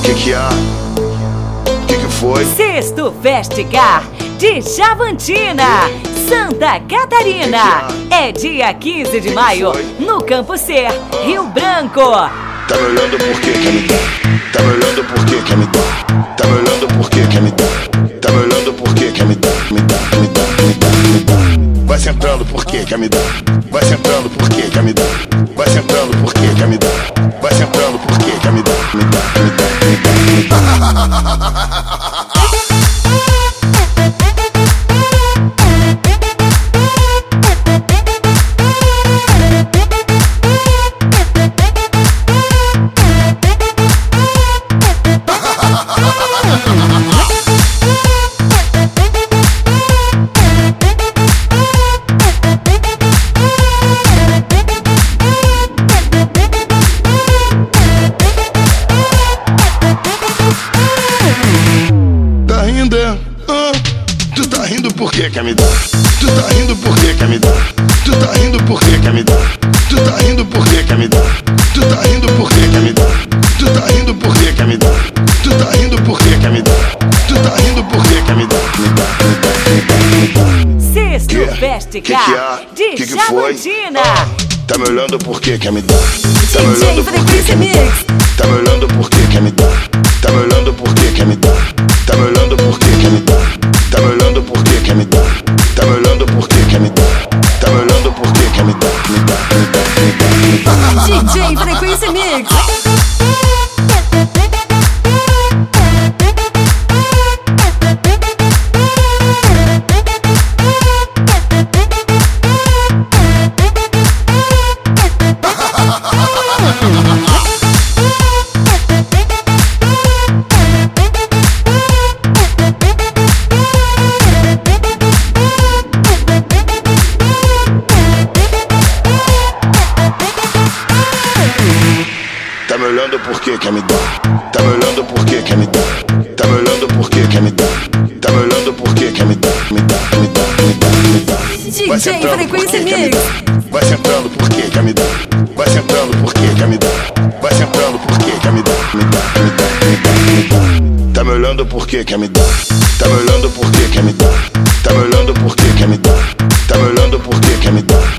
Que há? Que foi? Sexto Festigar de Chavantina, Santa Catarina. É dia 15 de maio, no Campo Ser, Rio Branco. Tá me olhando por que quer me dar? Tá me olhando por que quer me dar? Tá me olhando por que quer me dar? Tá me olhando por que quer me dar? Me dá, me dá, me dá, me dá. Vai sentando por que quer me dar? Vai sentando por que quer me dar? Vai sentando por que quer me dar? Vai sentando por que quer me dar? Me dá, me dá, me dá, me dá. Tu tá rindo por que quer me dar? Tu tá rindo por que quer me dar? Tu tá rindo por que quer me dar? Tu tá rindo por que quer me dar? Tu tá rindo por que quer me dar? Tu tá rindo por que quer me dar? Tu tá rindo por que quer me dar? Tu tá rindo por que quer me dar? Me dá, me dá, me dá, me dá. Sexto Festigar de Chavantina. Tá me olhando por que quer me dar? Tá me DJ olhando por que quer me dar? Tá me olhando por que quer me dar? Tá me olhando por que quer me dar? Tá me olhando por que quer me dar? Tá me olhando por que quer me dar? Tá me olhando por que quer me dar? Tá me olhando por que quer me dar? Me dá, me dá, me dá, me dá. DJ Frequência Mix. Tá me olhando por que quer me dar? Tá me olhando por que quer me dar? Tá me olhando por que quer me dar? Tá me olhando por que quer me dar? Me dá, me dá, me dá, me dá. DJ Frequência Mix. Vai sentando por que quer me dar? Vai sentando por que quer me dar? Vai sentando por que quer me dar? Me dá, me dá, me dá, me dá. Tá me olhando por que quer me dar? Tá me olhando por que quer me dar? Tá me olhando por que quer me dar? Tá me olhando por que quer me dar?